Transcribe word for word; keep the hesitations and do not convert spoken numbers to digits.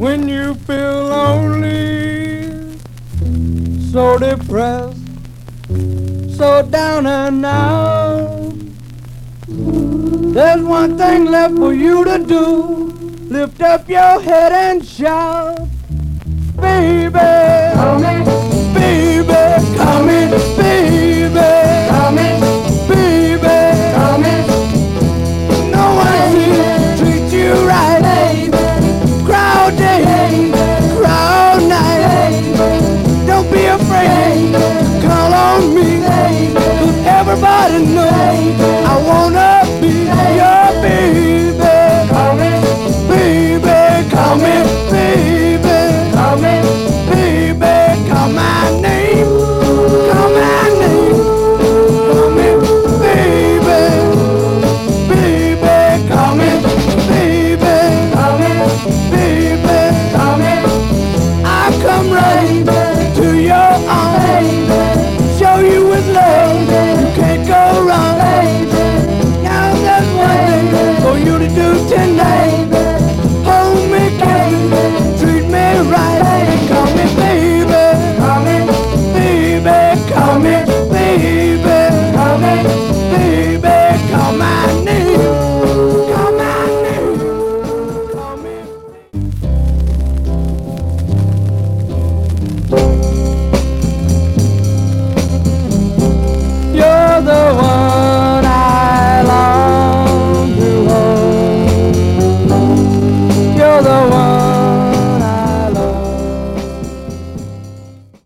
when you feel lonely, so depressed, so down and out. There's one thing left for you to do. Lift up your head and shout, baby, come in, baby, come in, baby.